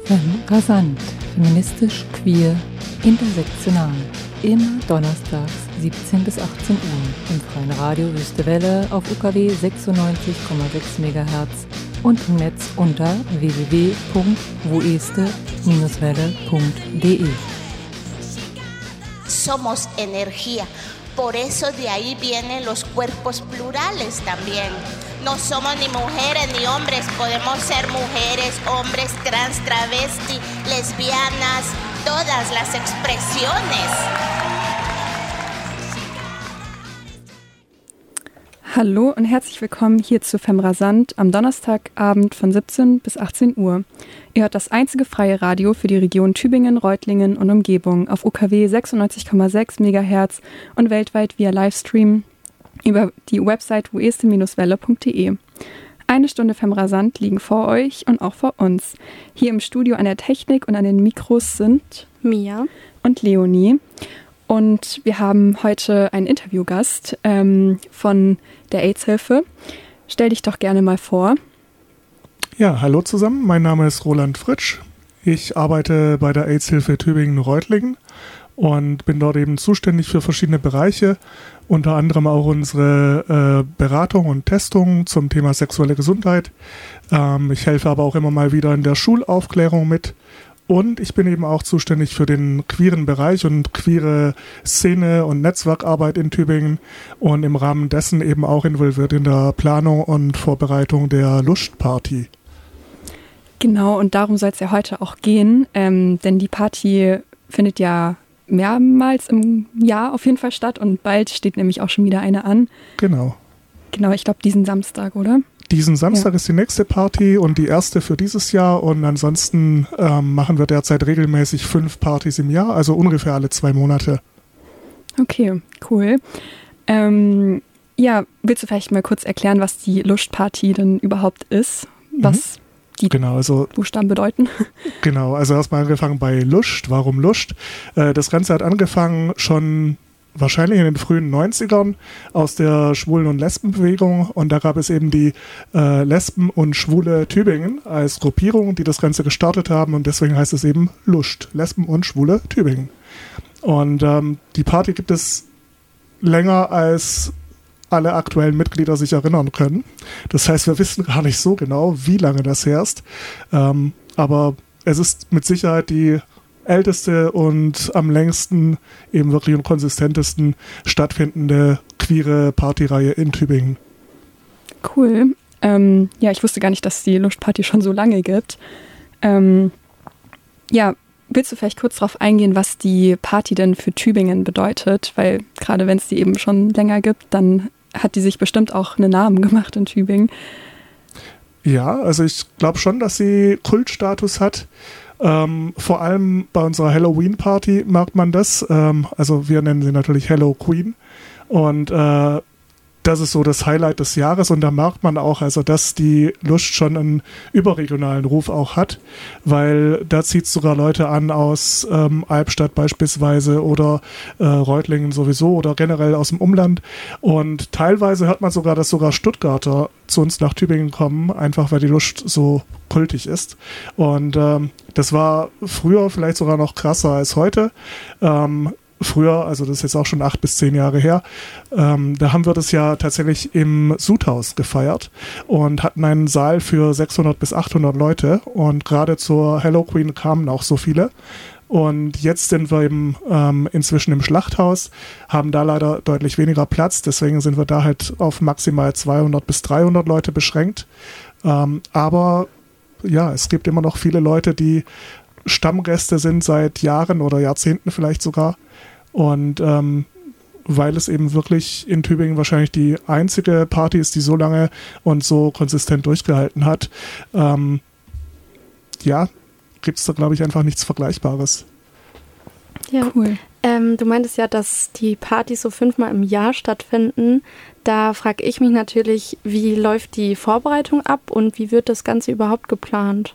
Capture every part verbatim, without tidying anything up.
Femme rasant, feministisch, queer, intersektional. Immer donnerstags siebzehn bis achtzehn Uhr im freien Radio Wüste Welle auf U K W sechsundneunzig Komma sechs Megahertz und im Netz unter w w w punkt woeste Bindestrich welle punkt d e. Somos energía. Por eso de ahí vienen los cuerpos plurales también. No somos ni mujeres ni hombres, podemos ser mujeres, hombres, trans, travesti, lesbianas, todas las expresiones. Hallo und herzlich willkommen hier zu Femme rasant am Donnerstagabend von siebzehn bis achtzehn Uhr. Ihr hört das einzige freie Radio für die Region Tübingen, Reutlingen und Umgebung auf U K W sechsundneunzig Komma sechs Megahertz und weltweit via Livestream über die Website woeste Bindestrich welle punkt d e. Eine Stunde Femme rasant liegen vor euch und auch vor uns. Hier im Studio an der Technik und an den Mikros sind Mia und Leonie. Und wir haben heute einen Interviewgast ähm, von der AIDS-Hilfe. Stell dich doch gerne mal vor. Ja, hallo zusammen. Mein Name ist Roland Fritsch. Ich arbeite bei der AIDS-Hilfe Tübingen-Reutlingen und bin dort eben zuständig für verschiedene Bereiche, unter anderem auch unsere äh, Beratung und Testung zum Thema sexuelle Gesundheit. Ähm, ich helfe aber auch immer mal wieder in der Schulaufklärung mit. Und ich bin eben auch zuständig für den queeren Bereich und queere Szene und Netzwerkarbeit in Tübingen und im Rahmen dessen eben auch involviert in der Planung und Vorbereitung der Lustparty. Genau, und darum soll es ja heute auch gehen, ähm, denn die Party findet ja mehrmals im Jahr auf jeden Fall statt und bald steht nämlich auch schon wieder eine an. Genau. Genau, ich glaube diesen Samstag, oder? Diesen Samstag ja. ist die nächste Party und die erste für dieses Jahr und ansonsten ähm, machen wir derzeit regelmäßig fünf Partys im Jahr, also ungefähr alle zwei Monate. Okay, cool. Ähm, ja, willst du vielleicht mal kurz erklären, was die Lustparty denn überhaupt ist? Was mhm. die genau, also, Buchstaben bedeuten? Genau, also erstmal angefangen bei Lust. Warum Lust? Äh, das Ganze hat angefangen schon wahrscheinlich in den frühen neunzigern aus der Schwulen- und Lesbenbewegung und da gab es eben die äh, Lesben und Schwule Tübingen als Gruppierung, die das Ganze gestartet haben und deswegen heißt es eben Lust, Lesben und Schwule Tübingen. Und ähm, die Party gibt es länger als alle aktuellen Mitglieder sich erinnern können. Das heißt, wir wissen gar nicht so genau, wie lange das her ist, ähm, aber es ist mit Sicherheit die älteste und am längsten eben wirklich und konsistentesten stattfindende queere Partyreihe in Tübingen. Cool. Ähm, ja, ich wusste gar nicht, dass die Lustparty schon so lange gibt. Ähm, ja, willst du vielleicht kurz darauf eingehen, was die Party denn für Tübingen bedeutet? Weil gerade wenn es die eben schon länger gibt, dann hat die sich bestimmt auch einen Namen gemacht in Tübingen. Ja, also ich glaube schon, dass sie Kultstatus hat. Ähm, vor allem bei unserer Halloween-Party merkt man das. Ähm, also wir nennen sie natürlich Hello Queen. Und äh, das ist so das Highlight des Jahres. Und da merkt man auch, also dass die Lust schon einen überregionalen Ruf auch hat. Weil da zieht es sogar Leute an aus ähm, Albstadt beispielsweise oder äh, Reutlingen sowieso oder generell aus dem Umland. Und teilweise hört man sogar, dass sogar Stuttgarter zu uns nach Tübingen kommen, einfach weil die Lust so kultig ist. Und ähm, das war früher vielleicht sogar noch krasser als heute. Ähm, früher, also das ist jetzt auch schon acht bis zehn Jahre her, ähm, da haben wir das ja tatsächlich im Sudhaus gefeiert und hatten einen Saal für sechshundert bis achthundert Leute und gerade zur Hello Queen kamen auch so viele. Und jetzt sind wir eben ähm, inzwischen im Schlachthaus, haben da leider deutlich weniger Platz, deswegen sind wir da halt auf maximal zweihundert bis dreihundert Leute beschränkt. Ähm, aber ja, es gibt immer noch viele Leute, die Stammgäste sind seit Jahren oder Jahrzehnten vielleicht sogar. Und ähm, weil es eben wirklich in Tübingen wahrscheinlich die einzige Party ist, die so lange und so konsistent durchgehalten hat, ähm, ja, gibt es da, glaube ich, einfach nichts Vergleichbares. Ja, cool. Ähm, du meintest ja, dass die Partys so fünfmal im Jahr stattfinden. Da frage ich mich natürlich, wie läuft die Vorbereitung ab und wie wird das Ganze überhaupt geplant?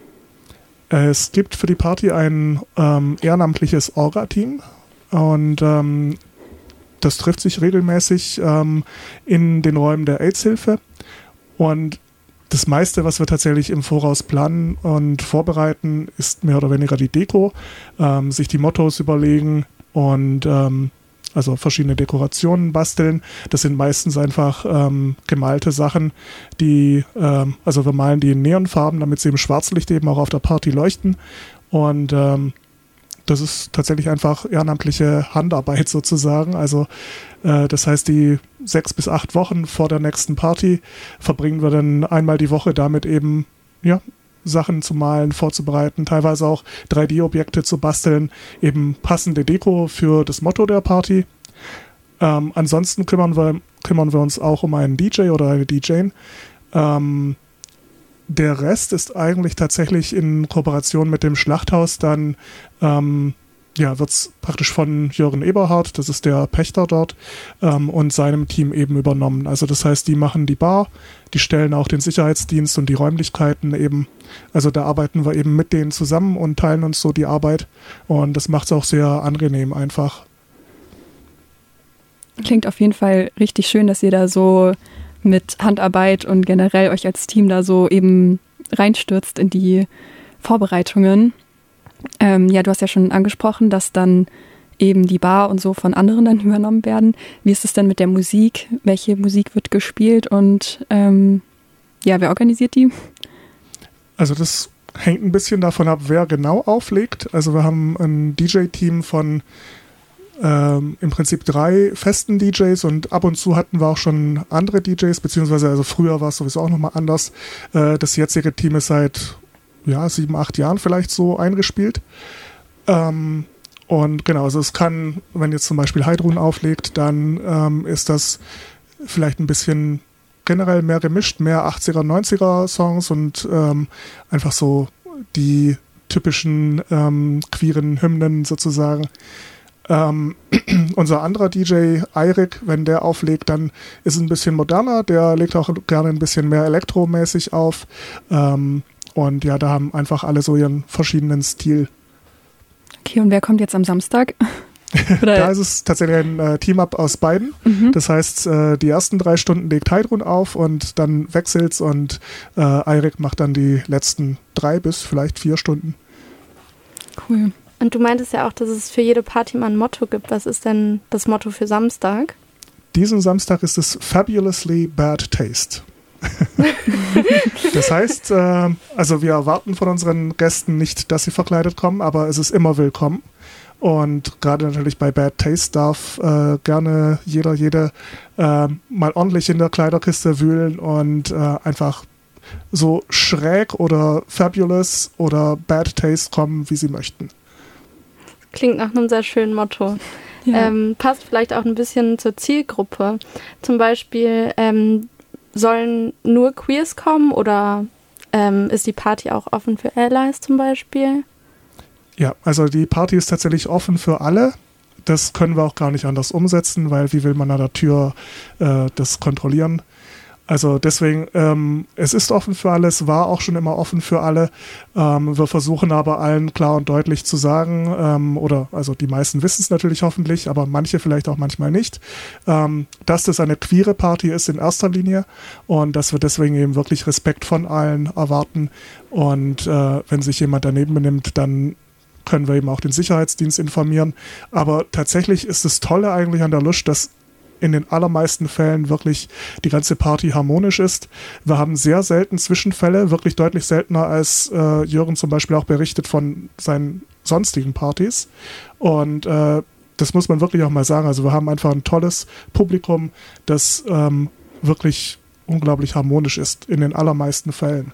Es gibt für die Party ein ähm, ehrenamtliches Orga-Team und ähm, das trifft sich regelmäßig ähm, in den Räumen der AIDS-Hilfe und das meiste, was wir tatsächlich im Voraus planen und vorbereiten, ist mehr oder weniger die Deko, ähm, sich die Mottos überlegen und ähm, also verschiedene Dekorationen basteln. Das sind meistens einfach ähm, gemalte Sachen, die, ähm, also wir malen die in Neonfarben, damit sie im Schwarzlicht eben auch auf der Party leuchten. Und ähm, das ist tatsächlich einfach ehrenamtliche Handarbeit sozusagen. Also äh, das heißt, die sechs bis acht Wochen vor der nächsten Party verbringen wir dann einmal die Woche damit eben, ja, Sachen zu malen, vorzubereiten, teilweise auch drei D Objekte zu basteln, eben passende Deko für das Motto der Party. Ähm, ansonsten kümmern wir, kümmern wir uns auch um einen D J oder eine D J. Ähm, Der Rest ist eigentlich tatsächlich in Kooperation mit dem Schlachthaus dann, ähm, ja, wird es praktisch von Jürgen Eberhardt, das ist der Pächter dort, ähm, und seinem Team eben übernommen. Also das heißt, die machen die Bar, die stellen auch den Sicherheitsdienst und die Räumlichkeiten eben. Also da arbeiten wir eben mit denen zusammen und teilen uns so die Arbeit und das macht es auch sehr angenehm einfach. Klingt auf jeden Fall richtig schön, dass ihr da so mit Handarbeit und generell euch als Team da so eben reinstürzt in die Vorbereitungen. Ähm, ja, du hast ja schon angesprochen, dass dann eben die Bar und so von anderen dann übernommen werden. Wie ist es denn mit der Musik? Welche Musik wird gespielt und ähm, ja, wer organisiert die? Also das hängt ein bisschen davon ab, wer genau auflegt. Also wir haben ein D J-Team von Ähm, im Prinzip drei festen D Js und ab und zu hatten wir auch schon andere D Js, beziehungsweise also früher war es sowieso auch nochmal anders. Äh, das jetzige Team ist seit ja, sieben, acht Jahren vielleicht so eingespielt. Ähm, und genau, also es kann, wenn jetzt zum Beispiel Heidrun auflegt, dann ähm, ist das vielleicht ein bisschen generell mehr gemischt, mehr achtziger, neunziger Songs und ähm, einfach so die typischen ähm, queeren Hymnen sozusagen. Ähm, unser anderer D J, Eirik, wenn der auflegt, dann ist es ein bisschen moderner, der legt auch gerne ein bisschen mehr elektromäßig auf ähm, und ja, da haben einfach alle so ihren verschiedenen Stil. Okay, und wer kommt jetzt am Samstag? Da ist es tatsächlich ein äh, Team-Up aus beiden. Mhm. Das heißt, äh, die ersten drei Stunden legt Heidrun auf und dann wechselt's und äh, Eirik macht dann die letzten drei bis vielleicht vier Stunden. Cool. Und du meintest ja auch, dass es für jede Party mal ein Motto gibt. Was ist denn das Motto für Samstag? Diesen Samstag ist es Fabulously Bad Taste. Das heißt, äh, also wir erwarten von unseren Gästen nicht, dass sie verkleidet kommen, aber es ist immer willkommen. Und gerade natürlich bei Bad Taste darf äh, gerne jeder, jede äh, mal ordentlich in der Kleiderkiste wühlen und äh, einfach so schräg oder fabulous oder Bad Taste kommen, wie sie möchten. Klingt nach einem sehr schönen Motto. Ja. Ähm, passt vielleicht auch ein bisschen zur Zielgruppe. Zum Beispiel, ähm, sollen nur Queers kommen oder ähm, ist die Party auch offen für Allies zum Beispiel? Ja, also die Party ist tatsächlich offen für alle. Das können wir auch gar nicht anders umsetzen, weil wie will man an der Tür äh, das kontrollieren? Also deswegen, ähm, es ist offen für alle, es war auch schon immer offen für alle. Ähm, wir versuchen aber allen klar und deutlich zu sagen, ähm, oder also die meisten wissen es natürlich hoffentlich, aber manche vielleicht auch manchmal nicht, ähm, dass das eine queere Party ist in erster Linie und dass wir deswegen eben wirklich Respekt von allen erwarten. Und äh, wenn sich jemand daneben benimmt, dann können wir eben auch den Sicherheitsdienst informieren. Aber tatsächlich ist das Tolle eigentlich an der Lusch, dass in den allermeisten Fällen wirklich die ganze Party harmonisch ist. Wir haben sehr selten Zwischenfälle, wirklich deutlich seltener als äh, Jürgen zum Beispiel auch berichtet von seinen sonstigen Partys. Und äh, das muss man wirklich auch mal sagen. Also wir haben einfach ein tolles Publikum, das ähm, wirklich unglaublich harmonisch ist in den allermeisten Fällen.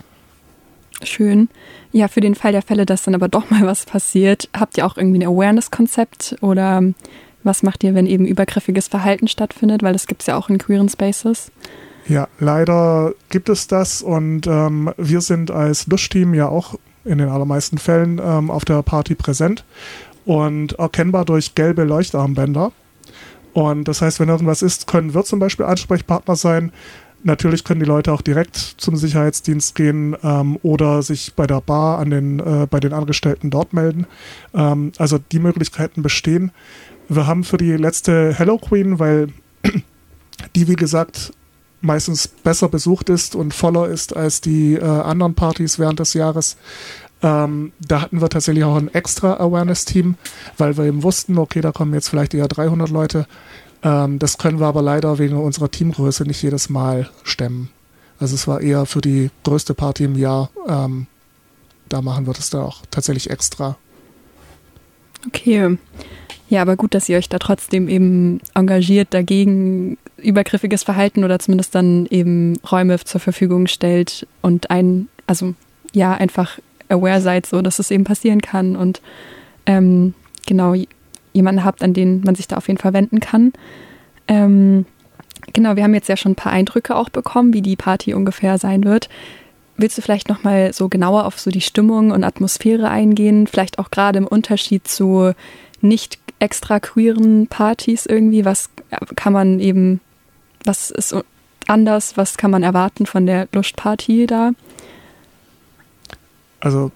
Schön. Ja, für den Fall der Fälle, dass dann aber doch mal was passiert, habt ihr auch irgendwie ein Awareness-Konzept oder was macht ihr, wenn eben übergriffiges Verhalten stattfindet? Weil das gibt es ja auch in queeren Spaces. Ja, leider gibt es das und ähm, wir sind als Lusch-Team ja auch in den allermeisten Fällen ähm, auf der Party präsent und erkennbar durch gelbe Leuchtarmbänder. Und das heißt, wenn irgendwas ist, können wir zum Beispiel Ansprechpartner sein. Natürlich können die Leute auch direkt zum Sicherheitsdienst gehen ähm, oder sich bei der Bar an den, äh, bei den Angestellten dort melden. Ähm, also die Möglichkeiten bestehen. Wir haben für die letzte Hello Queen, weil die, wie gesagt, meistens besser besucht ist und voller ist als die äh, anderen Partys während des Jahres. Ähm, da hatten wir tatsächlich auch ein extra Awareness-Team, weil wir eben wussten, okay, da kommen jetzt vielleicht eher dreihundert Leute. Ähm, das können wir aber leider wegen unserer Teamgröße nicht jedes Mal stemmen. Also es war eher für die größte Party im Jahr. Ähm, da machen wir das dann auch tatsächlich extra. Okay. Ja, aber gut, dass ihr euch da trotzdem eben engagiert dagegen übergriffiges Verhalten oder zumindest dann eben Räume zur Verfügung stellt und ein, also ja, einfach aware seid, so dass es eben passieren kann und ähm, genau jemanden habt, an den man sich da auf jeden Fall wenden kann. Ähm, genau, wir haben jetzt ja schon ein paar Eindrücke auch bekommen, wie die Party ungefähr sein wird. Willst du vielleicht nochmal so genauer auf so die Stimmung und Atmosphäre eingehen? Vielleicht auch gerade im Unterschied zu nicht extra queeren Partys irgendwie? Was kann man eben, was ist anders? Was kann man erwarten von der Lustparty da? Also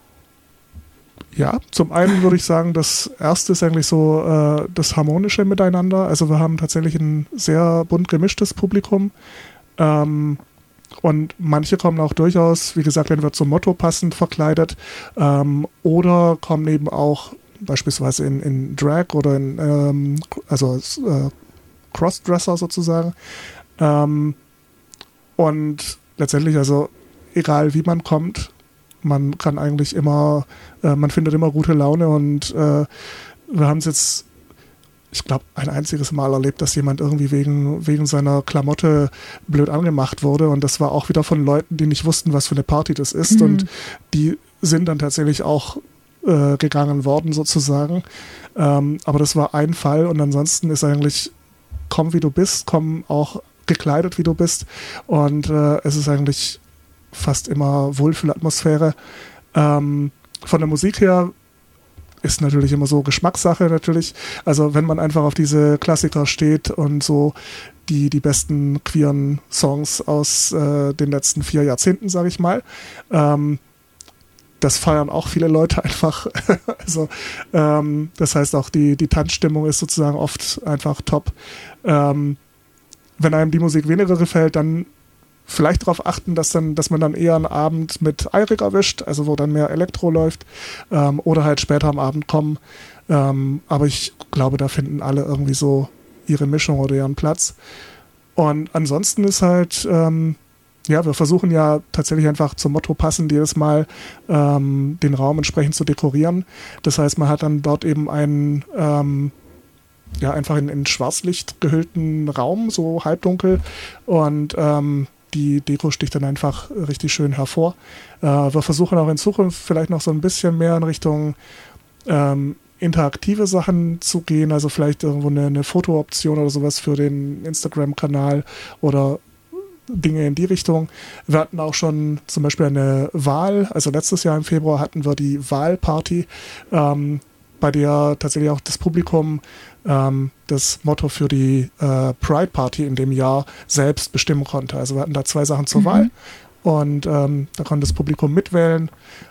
ja, zum einen würde ich sagen, das erste ist eigentlich so äh, das harmonische Miteinander. Also wir haben tatsächlich ein sehr bunt gemischtes Publikum. Ähm, und manche kommen auch durchaus, wie gesagt, wenn wir zum Motto passend verkleidet, ähm, oder kommen eben auch beispielsweise in, in Drag oder in ähm, also äh, Crossdresser sozusagen. Ähm, und letztendlich, also egal wie man kommt, man kann eigentlich immer, äh, man findet immer gute Laune und äh, wir haben es jetzt, ich glaube, ein einziges Mal erlebt, dass jemand irgendwie wegen, wegen seiner Klamotte blöd angemacht wurde und das war auch wieder von Leuten, die nicht wussten, was für eine Party das ist mhm. und die sind dann tatsächlich auch äh, gegangen worden sozusagen, ähm, aber das war ein Fall und ansonsten ist eigentlich, komm wie du bist, komm auch gekleidet wie du bist und äh, es ist eigentlich fast immer Wohlfühlatmosphäre. Ähm, von der Musik her ist natürlich immer so Geschmackssache natürlich. Also wenn man einfach auf diese Klassiker steht und so die, die besten queeren Songs aus äh, den letzten vier Jahrzehnten, sage ich mal. Ähm, das feiern auch viele Leute einfach. also ähm, das heißt auch die, die Tanzstimmung ist sozusagen oft einfach top. Ähm, wenn einem die Musik weniger gefällt, dann vielleicht darauf achten, dass dann, dass man dann eher einen Abend mit Eirik erwischt, also wo dann mehr Elektro läuft, ähm, oder halt später am Abend kommen. Ähm, aber ich glaube, da finden alle irgendwie so ihre Mischung oder ihren Platz. Und ansonsten ist halt, ähm, ja, wir versuchen ja tatsächlich einfach zum Motto passend jedes Mal ähm, den Raum entsprechend zu dekorieren. Das heißt, man hat dann dort eben einen ähm, ja, einfach in, in Schwarzlicht gehüllten Raum, so halbdunkel und ähm, die Deko sticht dann einfach richtig schön hervor. Äh, wir versuchen auch in Zukunft vielleicht noch so ein bisschen mehr in Richtung ähm, interaktive Sachen zu gehen, also vielleicht irgendwo eine, eine Fotooption oder sowas für den Instagram-Kanal oder Dinge in die Richtung. Wir hatten auch schon zum Beispiel eine Wahl, also letztes Jahr im Februar hatten wir die Wahlparty, ähm, bei der tatsächlich auch das Publikum ähm, das Motto für die äh, Pride Party in dem Jahr selbst bestimmen konnte. Also wir hatten da zwei Sachen zur mhm. Wahl und ähm, da konnte das Publikum mitwählen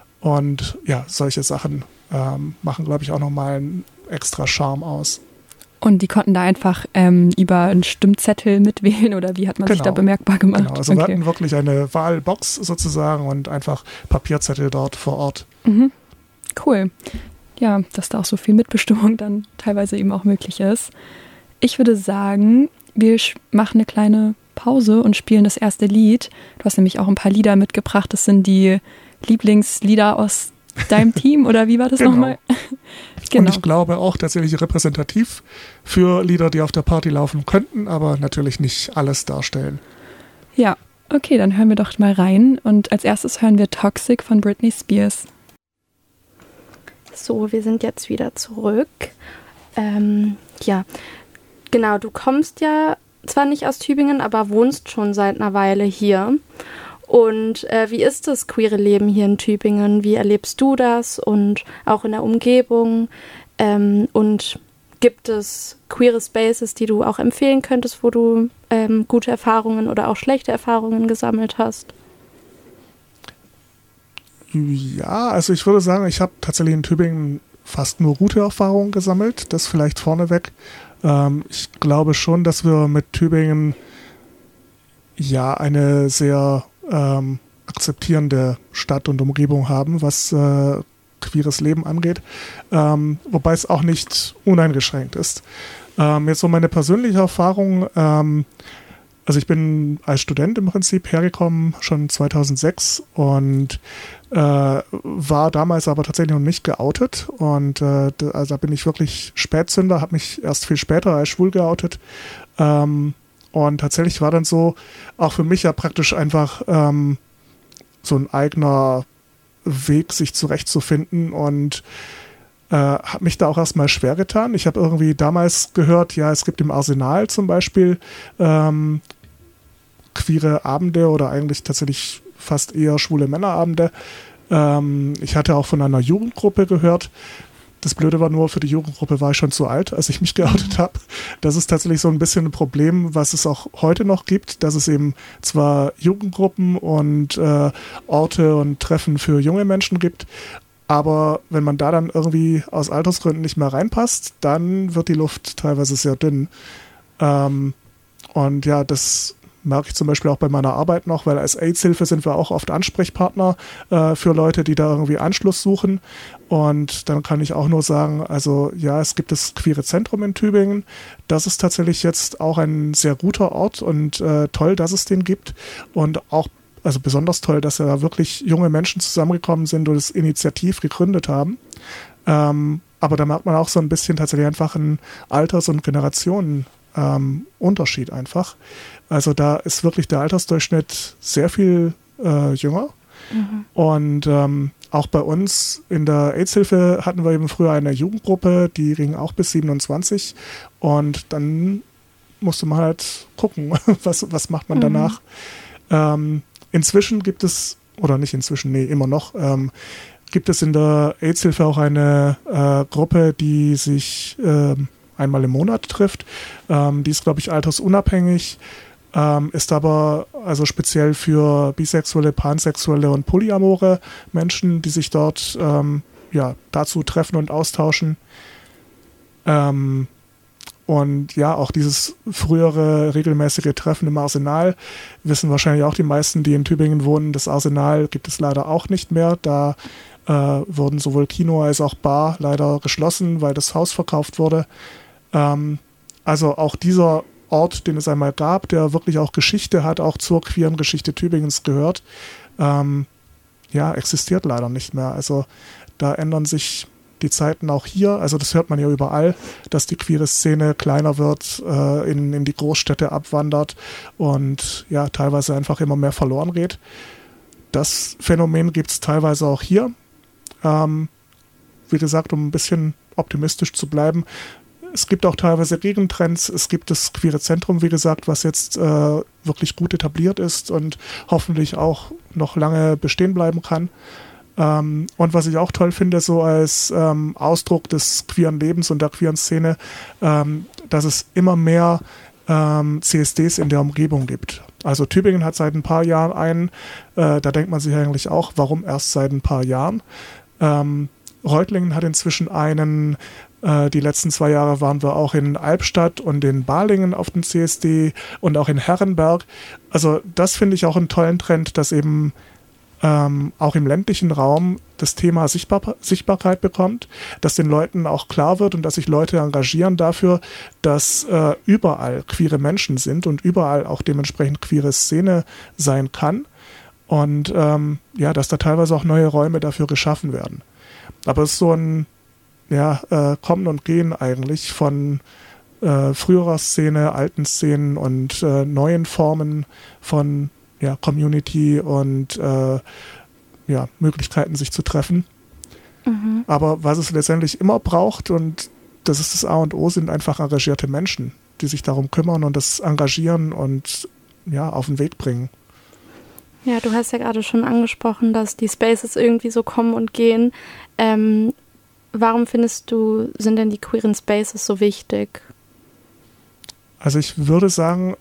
und ja, solche Sachen ähm, machen, glaube ich, auch nochmal einen extra Charme aus. Und die konnten da einfach ähm, über einen Stimmzettel mitwählen oder wie hat man genau. sich da bemerkbar gemacht? Genau, also okay. wir hatten wirklich eine Wahlbox sozusagen und einfach Papierzettel dort vor Ort. Mhm. Cool. Ja, dass da auch so viel Mitbestimmung dann teilweise eben auch möglich ist. Ich würde sagen, wir machen eine kleine Pause und spielen das erste Lied. Du hast nämlich auch ein paar Lieder mitgebracht. Das sind die Lieblingslieder aus deinem Team oder wie war das genau. nochmal? Genau. Und ich glaube auch tatsächlich repräsentativ für Lieder, die auf der Party laufen könnten, aber natürlich nicht alles darstellen. Ja, okay, dann hören wir doch mal rein. Und als erstes hören wir Toxic von Britney Spears. So, wir sind jetzt wieder zurück. Ähm, ja, genau, du kommst ja zwar nicht aus Tübingen, aber wohnst schon seit einer Weile hier. Und äh, wie ist das queere Leben hier in Tübingen? Wie erlebst du das und auch in der Umgebung? Ähm, und gibt es queere Spaces, die du auch empfehlen könntest, wo du ähm, gute Erfahrungen oder auch schlechte Erfahrungen gesammelt hast? Ja, also ich würde sagen, ich habe tatsächlich in Tübingen fast nur gute Erfahrungen gesammelt. Das vielleicht vorneweg. Ähm, ich glaube schon, dass wir mit Tübingen ja eine sehr ähm, akzeptierende Stadt und Umgebung haben, was äh, queeres Leben angeht, ähm, wobei es auch nicht uneingeschränkt ist. Ähm, jetzt so meine persönliche Erfahrung, ähm, also ich bin als Student im Prinzip hergekommen, schon zweitausendsechs und äh, war damals aber tatsächlich noch nicht geoutet und äh, da, also da bin ich wirklich Spätzünder, habe mich erst viel später als schwul geoutet ähm, und tatsächlich war dann so auch für mich ja praktisch einfach ähm, so ein eigener Weg, sich zurechtzufinden und äh, habe mich da auch erstmal schwer getan. Ich habe irgendwie damals gehört, ja, es gibt im Arsenal zum Beispiel ähm, queere Abende oder eigentlich tatsächlich fast eher schwule Männerabende. Ähm, ich hatte auch von einer Jugendgruppe gehört. Das Blöde war nur, für die Jugendgruppe war ich schon zu alt, als ich mich geoutet habe. Das ist tatsächlich so ein bisschen ein Problem, was es auch heute noch gibt, dass es eben zwar Jugendgruppen und äh, Orte und Treffen für junge Menschen gibt, aber wenn man da dann irgendwie aus Altersgründen nicht mehr reinpasst, dann wird die Luft teilweise sehr dünn. Ähm, und ja, das merke ich zum Beispiel auch bei meiner Arbeit noch, weil als AIDS-Hilfe sind wir auch oft Ansprechpartner äh, für Leute, die da irgendwie Anschluss suchen. Und dann kann ich auch nur sagen, also ja, es gibt das Queere Zentrum in Tübingen. Das ist tatsächlich jetzt auch ein sehr guter Ort und äh, toll, dass es den gibt. Und auch, also besonders toll, dass da wirklich junge Menschen zusammengekommen sind und es initiativ gegründet haben. Ähm, aber da merkt man auch so ein bisschen tatsächlich einfach einen Alters- und Generationen Ähm, Unterschied einfach. Also da ist wirklich der Altersdurchschnitt sehr viel äh, jünger. Mhm. Und ähm, auch bei uns in der AIDS-Hilfe hatten wir eben früher eine Jugendgruppe, die ging auch bis siebenundzwanzig und dann musste man halt gucken, was, was macht man danach. Mhm. Ähm, inzwischen gibt es, oder nicht inzwischen, nee, immer noch, ähm, gibt es in der AIDS-Hilfe auch eine äh, Gruppe, die sich ähm, einmal im Monat trifft. Ähm, die ist, glaube ich, altersunabhängig, ähm, ist aber also speziell für bisexuelle, pansexuelle und polyamore Menschen, die sich dort ähm, ja, dazu treffen und austauschen. Ähm, und ja, auch dieses frühere regelmäßige Treffen im Arsenal wissen wahrscheinlich auch die meisten, die in Tübingen wohnen. Das Arsenal gibt es leider auch nicht mehr. Da äh, wurden sowohl Kino als auch Bar leider geschlossen, weil das Haus verkauft wurde. Ähm, also auch dieser Ort, den es einmal gab, der wirklich auch Geschichte hat, auch zur queeren Geschichte Tübingens gehört, ähm, ja, existiert leider nicht mehr. Also da ändern sich die Zeiten auch hier. Also das hört man ja überall, dass die queere Szene kleiner wird, äh, in, in die Großstädte abwandert und ja, teilweise einfach immer mehr verloren geht. Das Phänomen gibt es teilweise auch hier. Ähm, wie gesagt, um ein bisschen optimistisch zu bleiben, es gibt auch teilweise Gegentrends. Es gibt das Queere Zentrum, wie gesagt, was jetzt äh, wirklich gut etabliert ist und hoffentlich auch noch lange bestehen bleiben kann. Ähm, und was ich auch toll finde, so als ähm, Ausdruck des queeren Lebens und der queeren Szene, ähm, dass es immer mehr ähm, C S Ds in der Umgebung gibt. Also Tübingen hat seit ein paar Jahren einen, äh, da denkt man sich eigentlich auch, warum erst seit ein paar Jahren. Ähm, Reutlingen hat inzwischen einen. Die letzten zwei Jahre waren wir auch in Albstadt und in Balingen auf dem C S D und auch in Herrenberg. Also das finde ich auch einen tollen Trend, dass eben ähm, auch im ländlichen Raum das Thema Sichtbar- Sichtbarkeit bekommt, dass den Leuten auch klar wird und dass sich Leute engagieren dafür, dass äh, überall queere Menschen sind und überall auch dementsprechend queere Szene sein kann und ähm, ja, dass da teilweise auch neue Räume dafür geschaffen werden. Aber es ist so ein ja, äh, Kommen und Gehen eigentlich von äh, früherer Szene, alten Szenen und äh, neuen Formen von ja, Community und äh, ja, Möglichkeiten, sich zu treffen. Mhm. Aber was es letztendlich immer braucht, und das ist das A und O, sind einfach engagierte Menschen, die sich darum kümmern und das engagieren und ja, auf den Weg bringen. Ja, du hast ja gerade schon angesprochen, dass die Spaces irgendwie so kommen und gehen. Ähm, Warum findest du, sind denn die queeren Spaces so wichtig? Also ich würde sagen,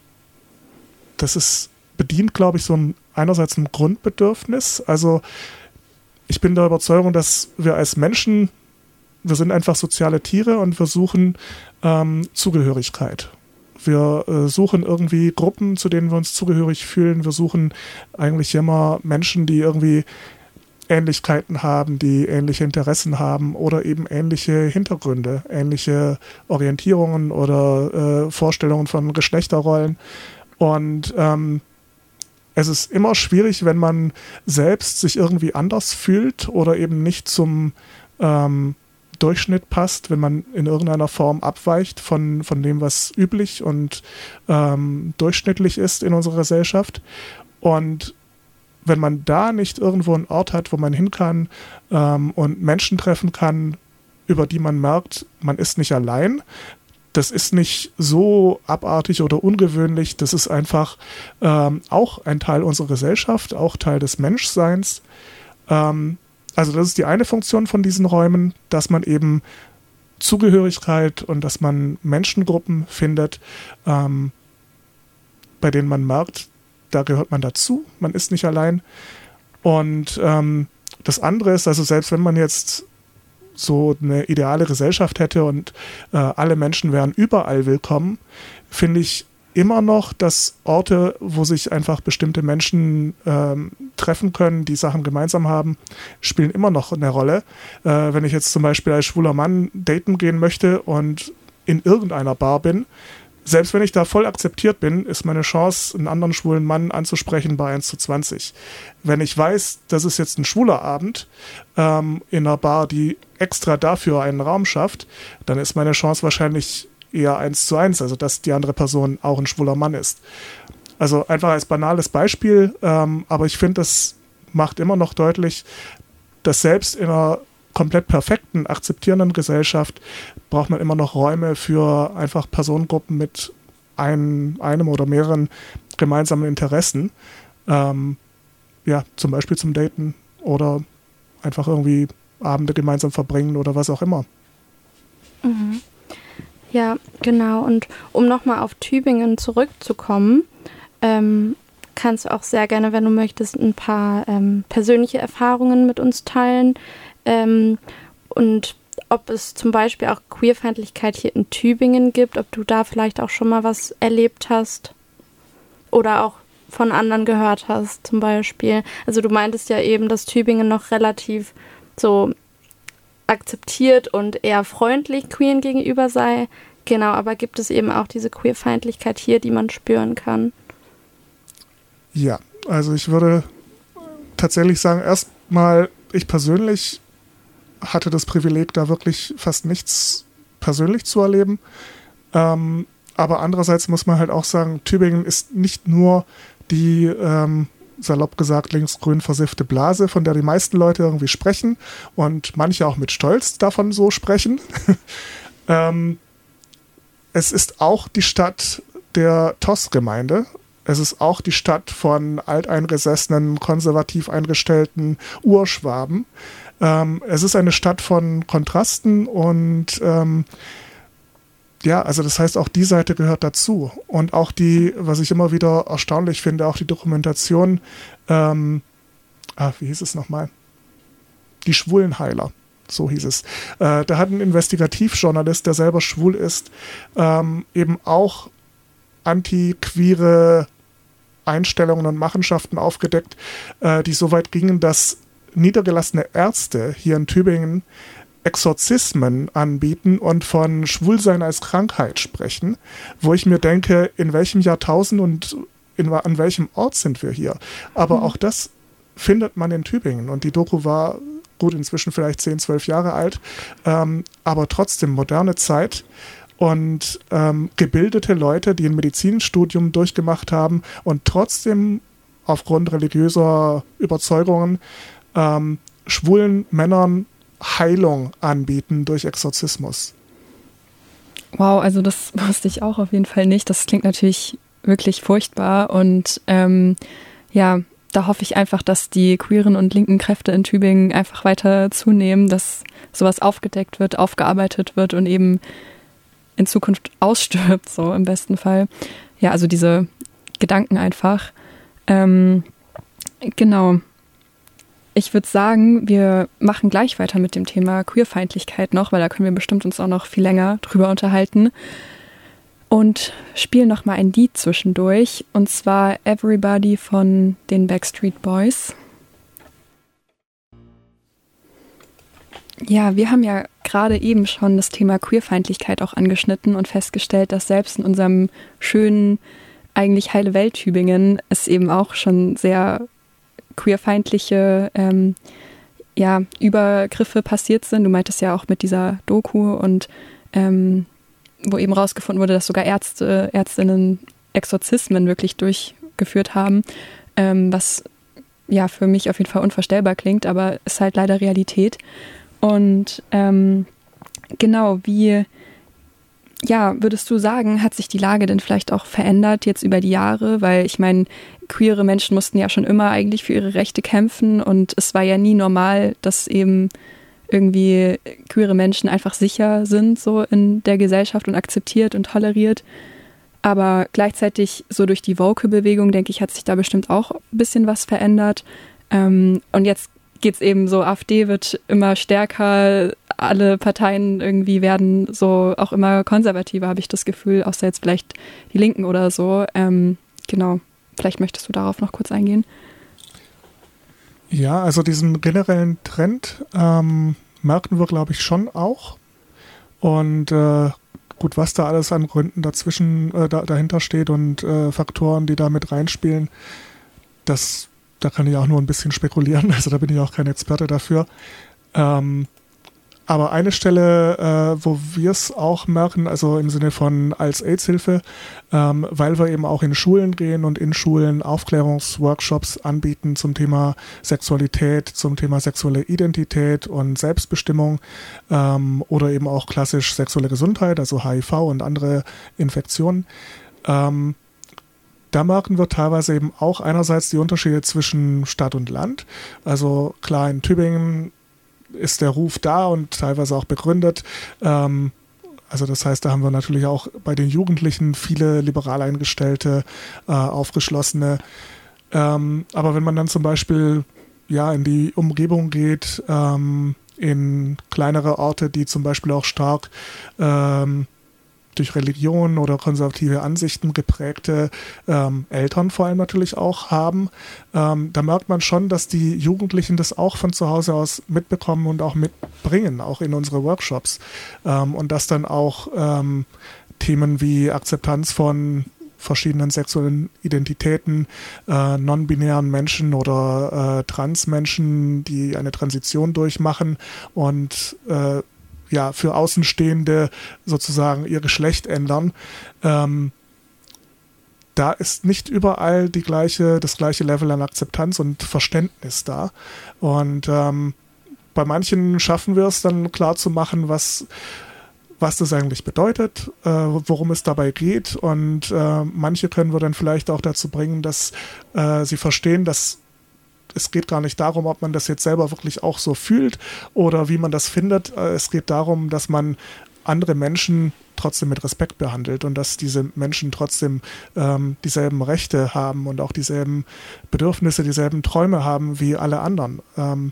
das ist bedient, glaube ich, so ein, einerseits ein Grundbedürfnis. Also ich bin der Überzeugung, dass wir als Menschen, wir sind einfach soziale Tiere und wir suchen ähm, Zugehörigkeit. Wir äh, suchen irgendwie Gruppen, zu denen wir uns zugehörig fühlen. Wir suchen eigentlich immer Menschen, die irgendwie Ähnlichkeiten haben, die ähnliche Interessen haben oder eben ähnliche Hintergründe, ähnliche Orientierungen oder äh, Vorstellungen von Geschlechterrollen. Und ähm, es ist immer schwierig, wenn man selbst sich irgendwie anders fühlt oder eben nicht zum ähm, Durchschnitt passt, wenn man in irgendeiner Form abweicht von, von dem, was üblich und ähm, durchschnittlich ist in unserer Gesellschaft. Und wenn man da nicht irgendwo einen Ort hat, wo man hin kann ähm, und Menschen treffen kann, über die man merkt, man ist nicht allein, das ist nicht so abartig oder ungewöhnlich, das ist einfach ähm, auch ein Teil unserer Gesellschaft, auch Teil des Menschseins. Ähm, also das ist die eine Funktion von diesen Räumen, dass man eben Zugehörigkeit und dass man Menschengruppen findet, ähm, bei denen man merkt, da gehört man dazu, man ist nicht allein. Und ähm, das andere ist, also selbst wenn man jetzt so eine ideale Gesellschaft hätte und äh, alle Menschen wären überall willkommen, finde ich immer noch, dass Orte, wo sich einfach bestimmte Menschen ähm, treffen können, die Sachen gemeinsam haben, spielen immer noch eine Rolle. Äh, wenn ich jetzt zum Beispiel als schwuler Mann daten gehen möchte und in irgendeiner Bar bin, selbst wenn ich da voll akzeptiert bin, ist meine Chance, einen anderen schwulen Mann anzusprechen, bei eins zu zwanzig. Wenn ich weiß, das ist jetzt ein schwuler Abend ähm, in einer Bar, die extra dafür einen Raum schafft, dann ist meine Chance wahrscheinlich eher eins zu eins, also dass die andere Person auch ein schwuler Mann ist. Also einfach als banales Beispiel, ähm, aber ich finde, das macht immer noch deutlich, dass selbst in einer komplett perfekten, akzeptierenden Gesellschaft braucht man immer noch Räume für einfach Personengruppen mit ein, einem oder mehreren gemeinsamen Interessen. Ähm, ja, zum Beispiel zum Daten oder einfach irgendwie Abende gemeinsam verbringen oder was auch immer. Mhm. Ja, genau. Und um nochmal auf Tübingen zurückzukommen, ähm, kannst du auch sehr gerne, wenn du möchtest, ein paar ähm, persönliche Erfahrungen mit uns teilen. Ähm, und ob es zum Beispiel auch Queerfeindlichkeit hier in Tübingen gibt, ob du da vielleicht auch schon mal was erlebt hast oder auch von anderen gehört hast zum Beispiel. Also du meintest ja eben, dass Tübingen noch relativ so akzeptiert und eher freundlich Queeren gegenüber sei. Genau, aber gibt es eben auch diese Queerfeindlichkeit hier, die man spüren kann? Ja, also ich würde tatsächlich sagen, erstmal, ich persönlich hatte das Privileg, da wirklich fast nichts persönlich zu erleben. Ähm, aber andererseits muss man halt auch sagen, Tübingen ist nicht nur die, ähm, salopp gesagt, linksgrün versiffte Blase, von der die meisten Leute irgendwie sprechen und manche auch mit Stolz davon so sprechen. ähm, es ist auch die Stadt der T O S-Gemeinde. Es ist auch die Stadt von alteingesessenen, konservativ eingestellten Urschwaben. Ähm, es ist eine Stadt von Kontrasten und ähm, ja, also das heißt, auch die Seite gehört dazu. Und auch die, was ich immer wieder erstaunlich finde, auch die Dokumentation, ähm, ah, wie hieß es nochmal? Die Schwulenheiler, so hieß es. Äh, da hat ein Investigativjournalist, der selber schwul ist, ähm, eben auch anti-queere Einstellungen und Machenschaften aufgedeckt, äh, die so weit gingen, dass niedergelassene Ärzte hier in Tübingen Exorzismen anbieten und von Schwulsein als Krankheit sprechen, wo ich mir denke, in welchem Jahrtausend und in, an welchem Ort sind wir hier? Aber mhm. auch das findet man in Tübingen und die Doku war gut inzwischen vielleicht zehn, zwölf Jahre alt, ähm, aber trotzdem moderne Zeit und ähm, gebildete Leute, die ein Medizinstudium durchgemacht haben und trotzdem aufgrund religiöser Überzeugungen ähm, schwulen Männern Heilung anbieten durch Exorzismus. Wow, also das wusste ich auch auf jeden Fall nicht. Das klingt natürlich wirklich furchtbar und ähm, ja, da hoffe ich einfach, dass die queeren und linken Kräfte in Tübingen einfach weiter zunehmen, dass sowas aufgedeckt wird, aufgearbeitet wird und eben in Zukunft ausstirbt, so im besten Fall. Ja, also diese Gedanken einfach. Ähm, genau. Ich würde sagen, wir machen gleich weiter mit dem Thema Queerfeindlichkeit noch, weil da können wir bestimmt uns auch noch viel länger drüber unterhalten. und spiele nochmal ein Lied zwischendurch, und zwar Everybody von den Backstreet Boys. Ja, wir haben ja gerade eben schon das Thema Queerfeindlichkeit auch angeschnitten und festgestellt, dass selbst in unserem schönen, eigentlich heile Welt Tübingen es eben auch schon sehr queerfeindliche ähm, ja, Übergriffe passiert sind. Du meintest ja auch mit dieser Doku, und ähm, wo eben rausgefunden wurde, dass sogar Ärzte, Ärztinnen Exorzismen wirklich durchgeführt haben, ähm, was ja für mich auf jeden Fall unvorstellbar klingt, aber ist halt leider Realität. Und ähm, genau, wie ja, würdest du sagen, hat sich die Lage denn vielleicht auch verändert jetzt über die Jahre? Weil ich meine, queere Menschen mussten ja schon immer eigentlich für ihre Rechte kämpfen, und es war ja nie normal, dass eben irgendwie queere Menschen einfach sicher sind so in der Gesellschaft und akzeptiert und toleriert. Aber gleichzeitig so durch die Woke-Bewegung, denke ich, hat sich da bestimmt auch ein bisschen was verändert. Ähm, und jetzt geht es eben so, AfD wird immer stärker, alle Parteien irgendwie werden so auch immer konservativer, habe ich das Gefühl, außer jetzt vielleicht die Linken oder so. Ähm, genau, vielleicht möchtest du darauf noch kurz eingehen. Ja, also diesen generellen Trend ähm, merken wir, glaube ich, schon auch. Und äh, gut, was da alles an Gründen dazwischen äh, da, dahinter steht und äh, Faktoren, die da mit reinspielen, das, da kann ich auch nur ein bisschen spekulieren. Also da bin ich auch kein Experte dafür. Ähm, Aber eine Stelle, äh, wo wir es auch merken, also im Sinne von als AIDS-Hilfe, ähm, weil wir eben auch in Schulen gehen und in Schulen Aufklärungsworkshops anbieten zum Thema Sexualität, zum Thema sexuelle Identität und Selbstbestimmung ähm, oder eben auch klassisch sexuelle Gesundheit, also H I V und andere Infektionen. Ähm, Da merken wir teilweise eben auch einerseits die Unterschiede zwischen Stadt und Land. Also klar, in Tübingen ist der Ruf da und teilweise auch begründet. Ähm, also das heißt, da haben wir natürlich auch bei den Jugendlichen viele liberal eingestellte, äh, aufgeschlossene. Ähm, aber wenn man dann zum Beispiel ja in die Umgebung geht, ähm, in kleinere Orte, die zum Beispiel auch stark ähm, durch Religion oder konservative Ansichten geprägte ähm, Eltern vor allem natürlich auch haben, ähm, da merkt man schon, dass die Jugendlichen das auch von zu Hause aus mitbekommen und auch mitbringen, auch in unsere Workshops. Ähm, und dass dann auch ähm, Themen wie Akzeptanz von verschiedenen sexuellen Identitäten, äh, non-binären Menschen oder äh, Trans-Menschen, die eine Transition durchmachen und äh, ja, für Außenstehende sozusagen ihr Geschlecht ändern. Ähm, da ist nicht überall die gleiche, das gleiche Level an Akzeptanz und Verständnis da. Und ähm, bei manchen schaffen wir es dann klar zu machen, was, was das eigentlich bedeutet, äh, worum es dabei geht. Und äh, manche können wir dann vielleicht auch dazu bringen, dass äh, sie verstehen, dass es geht gar nicht darum, ob man das jetzt selber wirklich auch so fühlt oder wie man das findet. Es geht darum, dass man andere Menschen trotzdem mit Respekt behandelt und dass diese Menschen trotzdem ähm, dieselben Rechte haben und auch dieselben Bedürfnisse, dieselben Träume haben wie alle anderen. Ähm,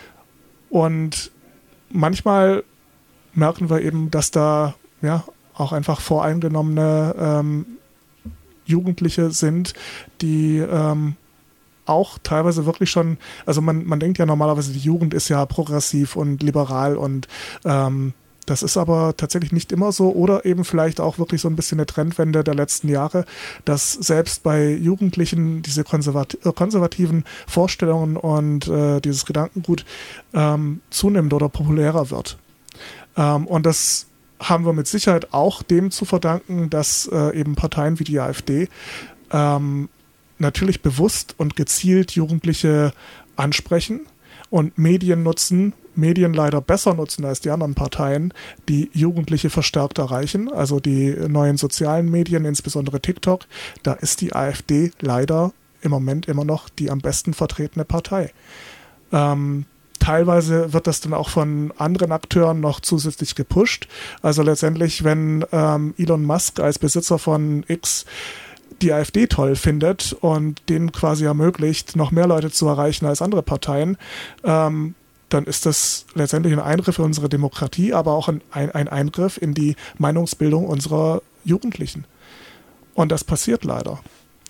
und manchmal merken wir eben, dass da ja auch einfach voreingenommene ähm, Jugendliche sind, die ähm, auch teilweise wirklich schon, also man, man denkt ja normalerweise, die Jugend ist ja progressiv und liberal und ähm, das ist aber tatsächlich nicht immer so oder eben vielleicht auch wirklich so ein bisschen eine Trendwende der letzten Jahre, dass selbst bei Jugendlichen diese konservat- konservativen Vorstellungen und äh, dieses Gedankengut ähm, zunimmt oder populärer wird. Ähm, und das haben wir mit Sicherheit auch dem zu verdanken, dass äh, eben Parteien wie die AfD ähm, natürlich bewusst und gezielt Jugendliche ansprechen und Medien nutzen, Medien leider besser nutzen als die anderen Parteien, die Jugendliche verstärkt erreichen, also die neuen sozialen Medien, insbesondere TikTok, da ist die AfD leider im Moment immer noch die am besten vertretene Partei. Ähm, teilweise wird das dann auch von anderen Akteuren noch zusätzlich gepusht, also letztendlich, wenn ähm, Elon Musk als Besitzer von X die AfD toll findet und denen quasi ermöglicht, noch mehr Leute zu erreichen als andere Parteien, ähm, dann ist das letztendlich ein Eingriff in unsere Demokratie, aber auch ein, ein Eingriff in die Meinungsbildung unserer Jugendlichen. Und das passiert leider.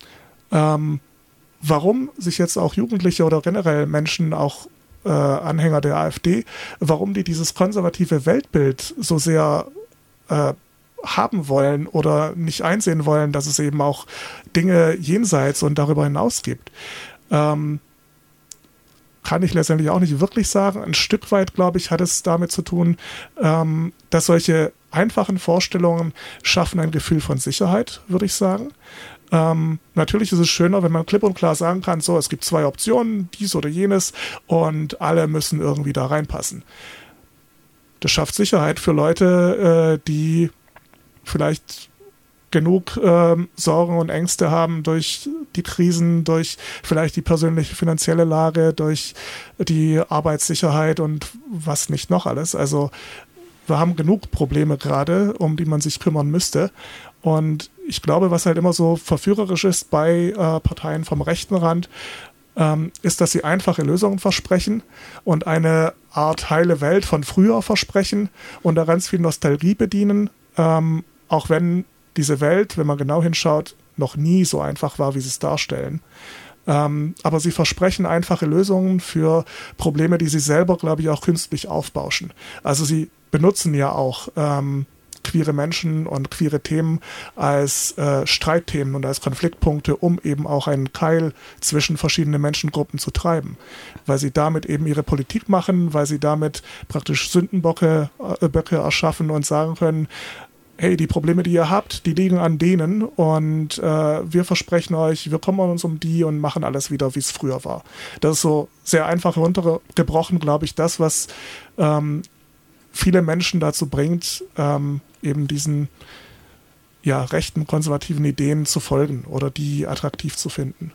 Ähm, warum sich jetzt auch Jugendliche oder generell Menschen, auch äh, Anhänger der AfD, warum die dieses konservative Weltbild so sehr äh, haben wollen oder nicht einsehen wollen, dass es eben auch Dinge jenseits und darüber hinaus gibt, ähm, kann ich letztendlich auch nicht wirklich sagen. Ein Stück weit, glaube ich, hat es damit zu tun, ähm, dass solche einfachen Vorstellungen schaffen ein Gefühl von Sicherheit, würde ich sagen. Ähm, natürlich ist es schöner, wenn man klipp und klar sagen kann, so, es gibt zwei Optionen, dies oder jenes, und alle müssen irgendwie da reinpassen. Das schafft Sicherheit für Leute, äh, die vielleicht genug ähm, Sorgen und Ängste haben durch die Krisen, durch vielleicht die persönliche finanzielle Lage, durch die Arbeitssicherheit und was nicht noch alles. Also wir haben genug Probleme gerade, um die man sich kümmern müsste. Und ich glaube, was halt immer so verführerisch ist bei äh, Parteien vom rechten Rand, ähm, ist, dass sie einfache Lösungen versprechen und eine Art heile Welt von früher versprechen und da ganz viel Nostalgie bedienen, ähm, auch wenn diese Welt, wenn man genau hinschaut, noch nie so einfach war, wie sie es darstellen. Ähm, aber sie versprechen einfache Lösungen für Probleme, die sie selber, glaube ich, auch künstlich aufbauschen. Also sie benutzen ja auch ähm, queere Menschen und queere Themen als äh, Streitthemen und als Konfliktpunkte, um eben auch einen Keil zwischen verschiedenen Menschengruppen zu treiben. Weil sie damit eben ihre Politik machen, weil sie damit praktisch Sündenböcke äh, Böcke erschaffen und sagen können, hey, die Probleme, die ihr habt, die liegen an denen und äh, wir versprechen euch, wir kümmern uns um die und machen alles wieder, wie es früher war. Das ist so sehr einfach runtergebrochen, glaube ich, das, was ähm, viele Menschen dazu bringt, ähm, eben diesen ja, rechten, konservativen Ideen zu folgen oder die attraktiv zu finden.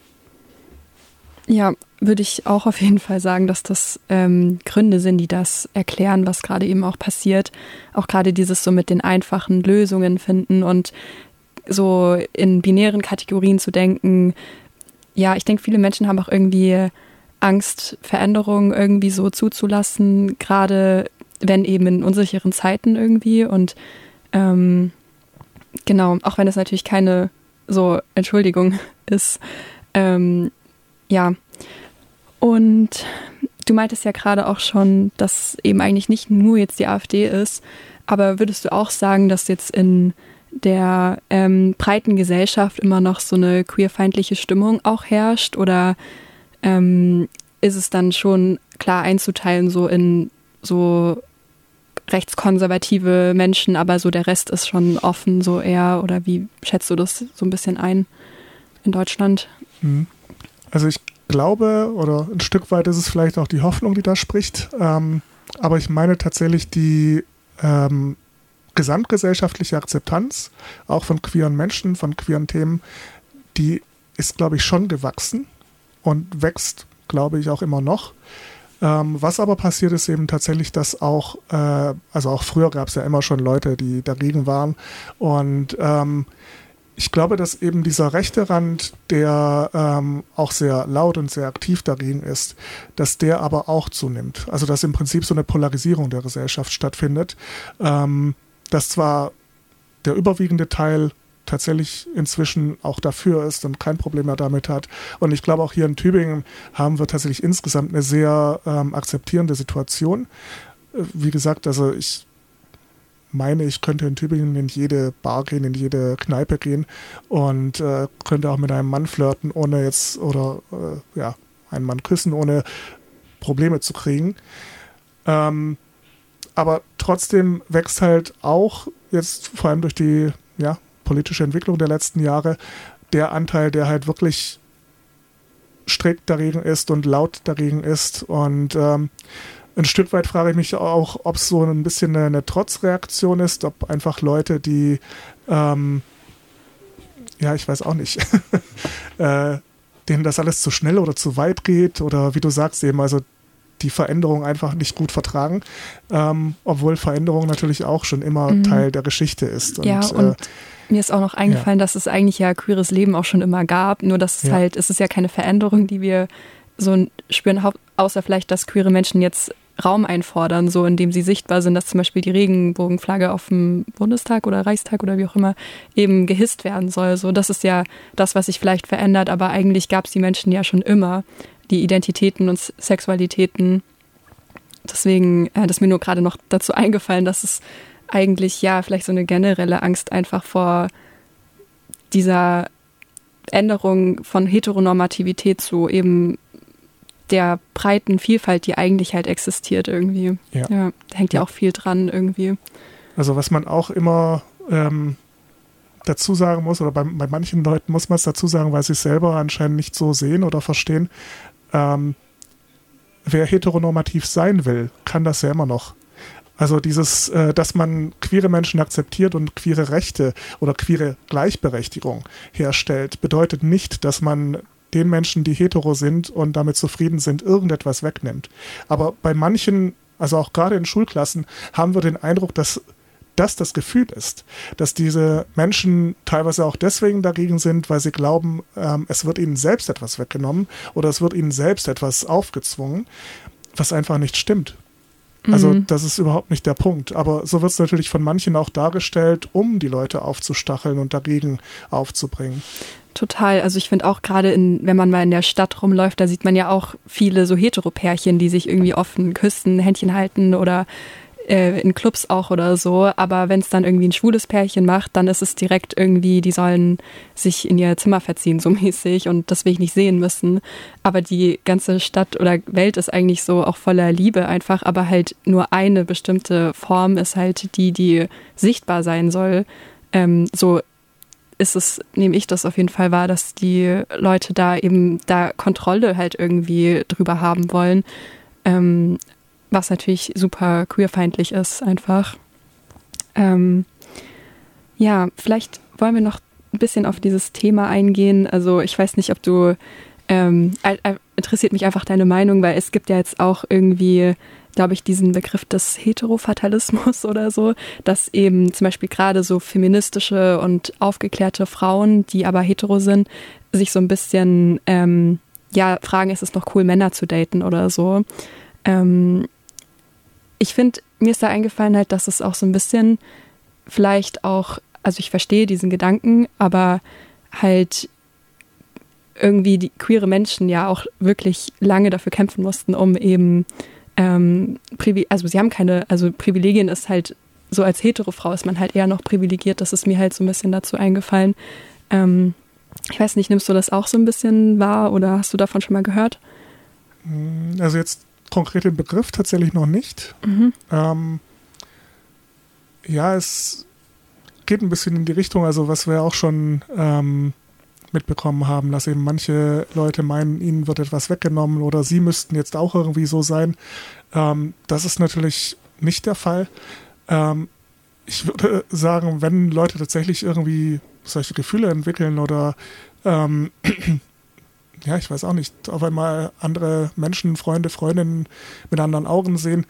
Ja, würde ich auch auf jeden Fall sagen, dass das ähm, Gründe sind, die das erklären, was gerade eben auch passiert. Auch gerade dieses so mit den einfachen Lösungen finden und so in binären Kategorien zu denken. Ja, ich denke, viele Menschen haben auch irgendwie Angst, Veränderungen irgendwie so zuzulassen, gerade wenn eben in unsicheren Zeiten irgendwie. Und ähm, genau, auch wenn es natürlich keine so Entschuldigung ist, ähm, ja, und du meintest ja gerade auch schon, dass eben eigentlich nicht nur jetzt die AfD ist, aber würdest du auch sagen, dass jetzt in der ähm, breiten Gesellschaft immer noch so eine queerfeindliche Stimmung auch herrscht oder ähm, ist es dann schon klar einzuteilen so in so rechtskonservative Menschen, aber so der Rest ist schon offen so eher oder wie schätzt du das so ein bisschen ein in Deutschland? Mhm. Also ich glaube, oder ein Stück weit ist es vielleicht auch die Hoffnung, die da spricht, ähm, aber ich meine tatsächlich die ähm, gesamtgesellschaftliche Akzeptanz, auch von queeren Menschen, von queeren Themen, die ist, glaube ich, schon gewachsen und wächst, glaube ich, auch immer noch. Ähm, was aber passiert ist eben tatsächlich, dass auch, äh, also auch früher gab es ja immer schon Leute, die dagegen waren und ähm, ich glaube, dass eben dieser rechte Rand, der ähm, auch sehr laut und sehr aktiv dagegen ist, dass der aber auch zunimmt. Also dass im Prinzip so eine Polarisierung der Gesellschaft stattfindet, ähm, dass zwar der überwiegende Teil tatsächlich inzwischen auch dafür ist und kein Problem mehr damit hat. Und ich glaube, auch hier in Tübingen haben wir tatsächlich insgesamt eine sehr ähm, akzeptierende Situation. Wie gesagt, also ich meine, ich könnte in Tübingen in jede Bar gehen, in jede Kneipe gehen und äh, könnte auch mit einem Mann flirten, ohne jetzt, oder äh, ja, einen Mann küssen, ohne Probleme zu kriegen. Ähm, aber trotzdem wächst halt auch jetzt, vor allem durch die ja, politische Entwicklung der letzten Jahre, der Anteil, der halt wirklich strikt dagegen ist und laut dagegen ist und ähm, ein Stück weit frage ich mich auch, ob es so ein bisschen eine, eine Trotzreaktion ist, ob einfach Leute, die, ähm, ja, ich weiß auch nicht, äh, denen das alles zu schnell oder zu weit geht oder wie du sagst eben, also die Veränderung einfach nicht gut vertragen, ähm, obwohl Veränderung natürlich auch schon immer mhm. Teil der Geschichte ist. Und, ja, und äh, mir ist auch noch eingefallen, ja. dass es eigentlich ja queeres Leben auch schon immer gab, nur dass es ja. halt, es ist ja keine Veränderung, die wir so spüren, außer vielleicht, dass queere Menschen jetzt Raum einfordern, so indem sie sichtbar sind, dass zum Beispiel die Regenbogenflagge auf dem Bundestag oder Reichstag oder wie auch immer eben gehisst werden soll. So, das ist ja das, was sich vielleicht verändert, aber eigentlich gab es die Menschen ja schon immer, die Identitäten und Sexualitäten. Deswegen äh, das ist mir nur gerade noch dazu eingefallen, dass es eigentlich ja vielleicht so eine generelle Angst einfach vor dieser Änderung von Heteronormativität zu eben der breiten Vielfalt, die eigentlich halt existiert irgendwie. Ja, ja da hängt ja. ja auch viel dran irgendwie. Also was man auch immer ähm, dazu sagen muss, oder bei, bei manchen Leuten muss man es dazu sagen, weil sie es selber anscheinend nicht so sehen oder verstehen, ähm, wer heteronormativ sein will, kann das ja immer noch. Also dieses, äh, dass man queere Menschen akzeptiert und queere Rechte oder queere Gleichberechtigung herstellt, bedeutet nicht, dass man den Menschen, die hetero sind und damit zufrieden sind, irgendetwas wegnimmt. Aber bei manchen, also auch gerade in Schulklassen, haben wir den Eindruck, dass das das Gefühl ist, dass diese Menschen teilweise auch deswegen dagegen sind, weil sie glauben, ähm, es wird ihnen selbst etwas weggenommen oder es wird ihnen selbst etwas aufgezwungen, was einfach nicht stimmt. Also mhm. das ist überhaupt nicht der Punkt. Aber so wird es natürlich von manchen auch dargestellt, um die Leute aufzustacheln und dagegen aufzubringen. Total. Also ich finde auch gerade, in, wenn man mal in der Stadt rumläuft, da sieht man ja auch viele so Heteropärchen, die sich irgendwie offen küssen, Händchen halten oder äh, in Clubs auch oder so. Aber wenn es dann irgendwie ein schwules Pärchen macht, dann ist es direkt irgendwie, die sollen sich in ihr Zimmer verziehen, so mäßig. Und das will ich nicht sehen müssen. Aber die ganze Stadt oder Welt ist eigentlich so auch voller Liebe einfach. Aber halt nur eine bestimmte Form ist halt die, die sichtbar sein soll. Ähm, so ist es, nehme ich das auf jeden Fall wahr, dass die Leute da eben da Kontrolle halt irgendwie drüber haben wollen, ähm, was natürlich super queerfeindlich ist einfach. Ähm, ja, vielleicht wollen wir noch ein bisschen auf dieses Thema eingehen. Also ich weiß nicht, ob du, ähm, äh, interessiert mich einfach deine Meinung, weil es gibt ja jetzt auch irgendwie, glaube ich, diesen Begriff des Heterofatalismus oder so, dass eben zum Beispiel gerade so feministische und aufgeklärte Frauen, die aber hetero sind, sich so ein bisschen ähm, ja fragen, ist es noch cool, Männer zu daten oder so. Ähm, ich finde, mir ist da eingefallen halt, dass es auch so ein bisschen vielleicht auch, also ich verstehe diesen Gedanken, aber halt irgendwie die queere Menschen ja auch wirklich lange dafür kämpfen mussten, um eben Ähm, also sie haben keine, also Privilegien ist halt, so als hetero Frau ist man halt eher noch privilegiert, das ist mir halt so ein bisschen dazu eingefallen. Ähm, ich weiß nicht, nimmst du das auch so ein bisschen wahr oder hast du davon schon mal gehört? Also jetzt konkret den Begriff tatsächlich noch nicht. Mhm. Ähm, ja, es geht ein bisschen in die Richtung, also was wir auch schon ähm, mitbekommen haben, dass eben manche Leute meinen, ihnen wird etwas weggenommen oder sie müssten jetzt auch irgendwie so sein. Ähm, das ist natürlich nicht der Fall. Ähm, ich würde sagen, wenn Leute tatsächlich irgendwie solche Gefühle entwickeln oder ähm, ja, ich weiß auch nicht, auf einmal andere Menschen, Freunde, Freundinnen mit anderen Augen sehen,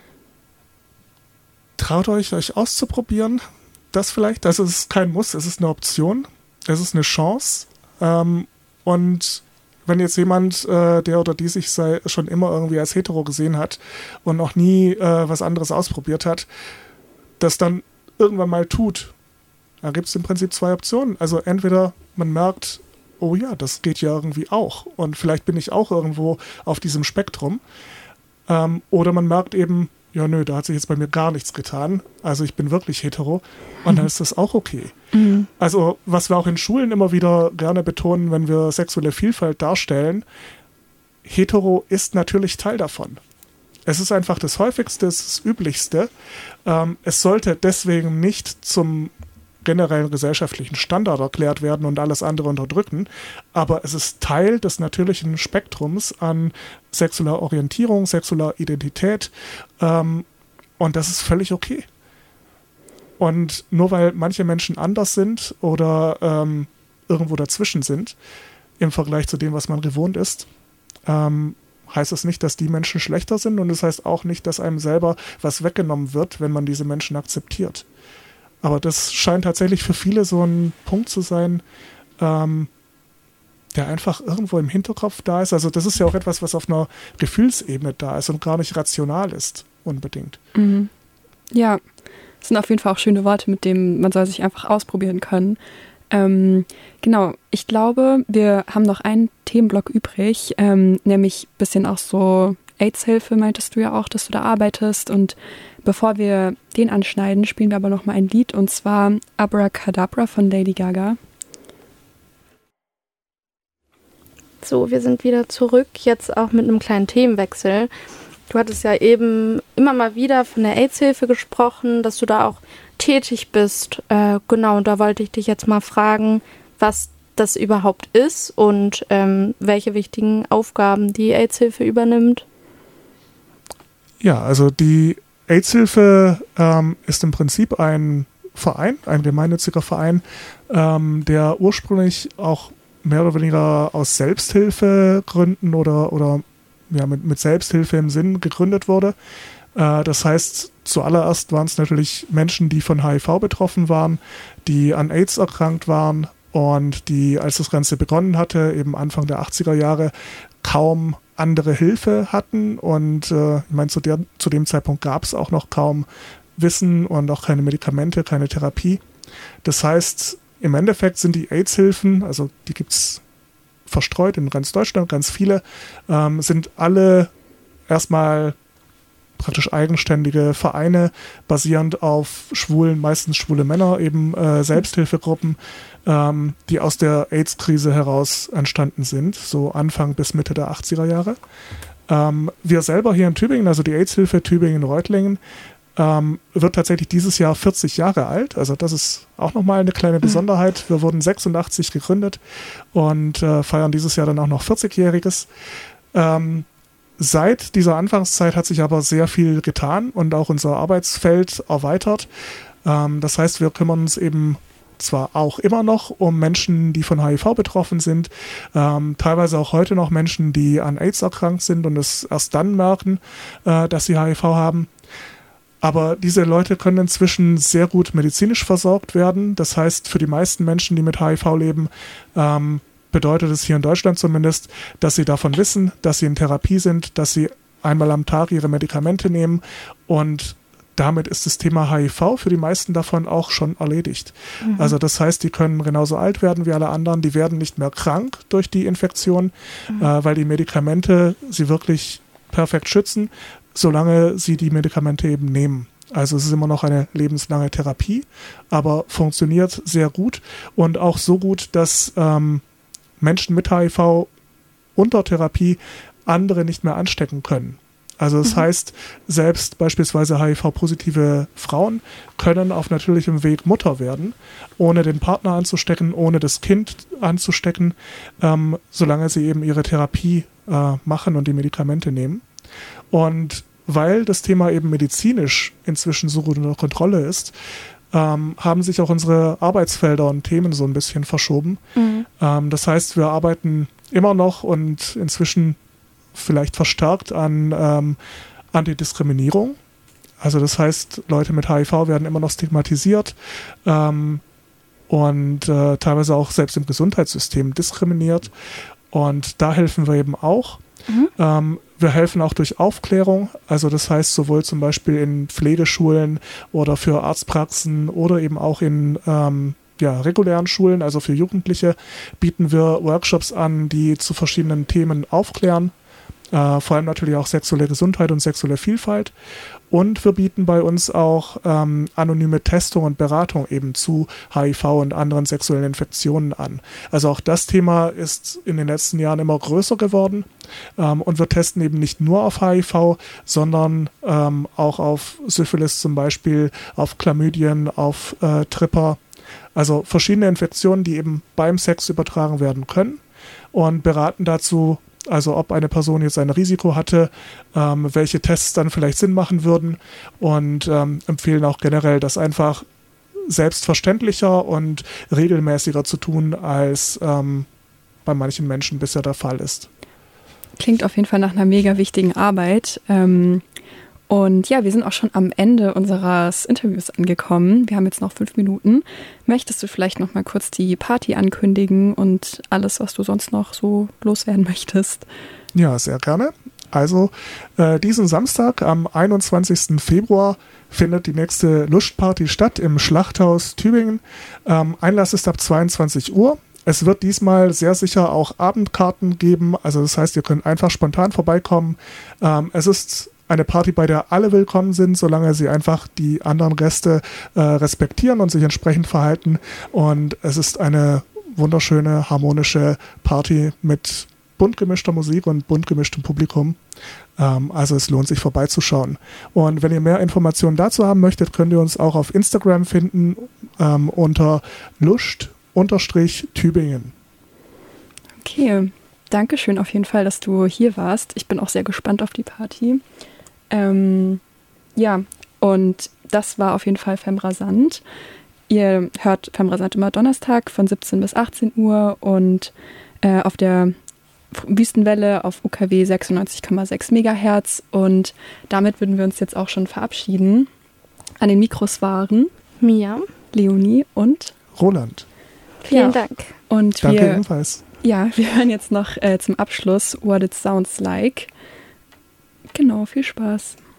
traut euch, euch auszuprobieren. Das vielleicht, also es ist kein Muss, es ist eine Option. Es ist eine Chance ähm, und wenn jetzt jemand, äh, der oder die sich sei, schon immer irgendwie als hetero gesehen hat und noch nie äh, was anderes ausprobiert hat, das dann irgendwann mal tut, da gibt es im Prinzip zwei Optionen. Also entweder man merkt, oh ja, das geht ja irgendwie auch und vielleicht bin ich auch irgendwo auf diesem Spektrum ähm, oder man merkt eben, ja nö, da hat sich jetzt bei mir gar nichts getan, also ich bin wirklich hetero und mhm. dann ist das auch okay. Mhm. Also was wir auch in Schulen immer wieder gerne betonen, wenn wir sexuelle Vielfalt darstellen, hetero ist natürlich Teil davon. Es ist einfach das Häufigste, es ist das Üblichste. Ähm, es sollte deswegen nicht zum generellen gesellschaftlichen Standard erklärt werden und alles andere unterdrücken, aber es ist Teil des natürlichen Spektrums an sexueller Orientierung, sexueller Identität ähm, und das ist völlig okay. Und nur weil manche Menschen anders sind oder ähm, irgendwo dazwischen sind, im Vergleich zu dem, was man gewohnt ist, ähm, heißt es nicht, dass die Menschen schlechter sind und es das heißt auch nicht, dass einem selber was weggenommen wird, wenn man diese Menschen akzeptiert. Aber das scheint tatsächlich für viele so ein Punkt zu sein, ähm, der einfach irgendwo im Hinterkopf da ist. Also das ist ja auch etwas, was auf einer Gefühlsebene da ist und gar nicht rational ist, unbedingt. Mhm. Ja, das sind auf jeden Fall auch schöne Worte, mit denen man soll sich einfach ausprobieren können. Ähm, genau, ich glaube, wir haben noch einen Themenblock übrig, ähm, nämlich ein bisschen auch so AIDS-Hilfe, meintest du ja auch, dass du da arbeitest. Und bevor wir den anschneiden, spielen wir aber noch mal ein Lied, und zwar Abracadabra von Lady Gaga. So, wir sind wieder zurück, jetzt auch mit einem kleinen Themenwechsel. Du hattest ja eben immer mal wieder von der AIDS-Hilfe gesprochen, dass du da auch tätig bist. Äh, genau, und da wollte ich dich jetzt mal fragen, was das überhaupt ist und ähm, welche wichtigen Aufgaben die AIDS-Hilfe übernimmt. Ja, also die AIDS-Hilfe ähm, ist im Prinzip ein Verein, ein gemeinnütziger Verein, ähm, der ursprünglich auch mehr oder weniger aus Selbsthilfegründen oder, oder ja, mit, mit Selbsthilfe im Sinn gegründet wurde. Äh, das heißt, zuallererst waren es natürlich Menschen, die von H I V betroffen waren, die an AIDS erkrankt waren und die, als das Ganze begonnen hatte, eben Anfang der achtziger Jahre, kaum andere Hilfe hatten. Und äh, ich meine, zu, der, zu dem Zeitpunkt gab es auch noch kaum Wissen und auch keine Medikamente, keine Therapie. Das heißt, im Endeffekt sind die AIDS-Hilfen, also die gibt es verstreut in ganz Deutschland, ganz viele, ähm, sind alle erstmal praktisch eigenständige Vereine, basierend auf schwulen, meistens schwule Männer, eben äh, Selbsthilfegruppen, ähm, die aus der AIDS-Krise heraus entstanden sind, so Anfang bis Mitte der achtziger Jahre. Ähm, wir selber hier in Tübingen, also die AIDS-Hilfe Tübingen-Reutlingen, ähm, wird tatsächlich dieses Jahr vierzig Jahre alt. Also das ist auch nochmal eine kleine Besonderheit. Wir wurden sechsundachtzig gegründet und äh, feiern dieses Jahr dann auch noch vierzigjähriges. Ähm, Seit dieser Anfangszeit hat sich aber sehr viel getan und auch unser Arbeitsfeld erweitert. Ähm, das heißt, wir kümmern uns eben zwar auch immer noch um Menschen, die von H I V betroffen sind, ähm, teilweise auch heute noch Menschen, die an AIDS erkrankt sind und es erst dann merken, äh, dass sie H I V haben. Aber diese Leute können inzwischen sehr gut medizinisch versorgt werden. Das heißt, für die meisten Menschen, die mit H I V leben, ähm, bedeutet es hier in Deutschland zumindest, dass sie davon wissen, dass sie in Therapie sind, dass sie einmal am Tag ihre Medikamente nehmen, und damit ist das Thema H I V für die meisten davon auch schon erledigt. Mhm. Also das heißt, die können genauso alt werden wie alle anderen, die werden nicht mehr krank durch die Infektion, mhm. äh, weil die Medikamente sie wirklich perfekt schützen, solange sie die Medikamente eben nehmen. Also es ist immer noch eine lebenslange Therapie, aber funktioniert sehr gut und auch so gut, dass ähm, Menschen mit H I V unter Therapie andere nicht mehr anstecken können. Also das mhm. heißt, selbst beispielsweise H I V-positive Frauen können auf natürlichem Weg Mutter werden, ohne den Partner anzustecken, ohne das Kind anzustecken, ähm, solange sie eben ihre Therapie äh, machen und die Medikamente nehmen. Und weil das Thema eben medizinisch inzwischen so gut unter Kontrolle ist, Ähm, haben sich auch unsere Arbeitsfelder und Themen so ein bisschen verschoben. Mhm. Ähm, das heißt, wir arbeiten immer noch und inzwischen vielleicht verstärkt an ähm, Antidiskriminierung. Also das heißt, Leute mit H I V werden immer noch stigmatisiert ähm, und äh, teilweise auch selbst im Gesundheitssystem diskriminiert. Und da helfen wir eben auch. Mhm. Ähm, wir helfen auch durch Aufklärung, also das heißt sowohl zum Beispiel in Pflegeschulen oder für Arztpraxen oder eben auch in ähm, ja, regulären Schulen, also für Jugendliche, bieten wir Workshops an, die zu verschiedenen Themen aufklären, äh, vor allem natürlich auch sexuelle Gesundheit und sexuelle Vielfalt. Und wir bieten bei uns auch ähm, anonyme Testung und Beratung eben zu H I V und anderen sexuellen Infektionen an. Also auch das Thema ist in den letzten Jahren immer größer geworden. Ähm, und wir testen eben nicht nur auf H I V, sondern ähm, auch auf Syphilis zum Beispiel, auf Chlamydien, auf äh, Tripper. Also verschiedene Infektionen, die eben beim Sex übertragen werden können, und beraten dazu, also ob eine Person jetzt ein Risiko hatte, ähm, welche Tests dann vielleicht Sinn machen würden, und ähm, empfehlen auch generell, das einfach selbstverständlicher und regelmäßiger zu tun, als ähm, bei manchen Menschen bisher der Fall ist. Klingt auf jeden Fall nach einer mega wichtigen Arbeit. Ähm, Und ja, wir sind auch schon am Ende unseres Interviews angekommen. Wir haben jetzt noch fünf Minuten. Möchtest du vielleicht noch mal kurz die Party ankündigen und alles, was du sonst noch so loswerden möchtest? Ja, sehr gerne. Also äh, diesen Samstag am einundzwanzigsten Februar findet die nächste Lustparty statt im Schlachthaus Tübingen. Ähm, Einlass ist ab zweiundzwanzig Uhr. Es wird diesmal sehr sicher auch Abendkarten geben. Also das heißt, ihr könnt einfach spontan vorbeikommen. Ähm, es ist eine Party, bei der alle willkommen sind, solange sie einfach die anderen Gäste äh, respektieren und sich entsprechend verhalten. Und es ist eine wunderschöne, harmonische Party mit bunt gemischter Musik und bunt gemischtem Publikum. Ähm, also es lohnt sich vorbeizuschauen. Und wenn ihr mehr Informationen dazu haben möchtet, könnt ihr uns auch auf Instagram finden ähm, unter Lust-Tübingen. Okay, danke schön auf jeden Fall, dass du hier warst. Ich bin auch sehr gespannt auf die Party. Ähm, ja, und das war auf jeden Fall Femrasant. Ihr hört Femrasant immer Donnerstag von siebzehn bis achtzehn Uhr und äh, auf der Wüstenwelle auf U K W sechsundneunzig Komma sechs Megahertz. Und damit würden wir uns jetzt auch schon verabschieden. An den Mikros waren Mia, Leonie und Roland. Vielen ja. Dank. Und Danke wir, ebenfalls. Ja, wir hören jetzt noch äh, zum Abschluss What It Sounds Like. Genau, viel Spaß.